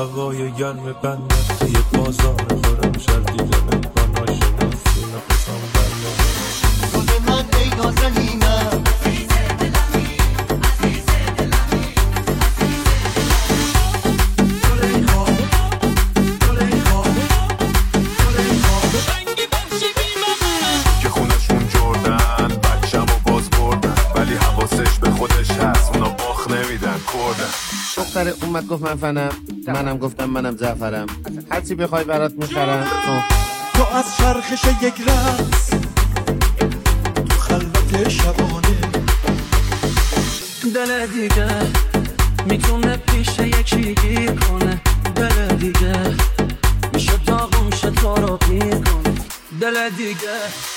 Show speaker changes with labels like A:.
A: هوای گرم بندت توی بازار خورم شر دیگه با ناشناسی نفسم بندم
B: گل من ای نازنینم
A: که خونشون جردن بچم و باز بردن ولی حواسش به خودش هست اونا باخ نمیدن کردن.
C: دختر اومد گفت من فنم، منم گفتم منم جعفرم، هرچی بخوای برات میخرم.
B: تو از چرخش یک رقص تو خلوت شبانه
D: دل دیگه میتونه پیش یکی گیر کنه، دل دیگه میشه تا گمشه تو رو پیر کنه، دل دیگه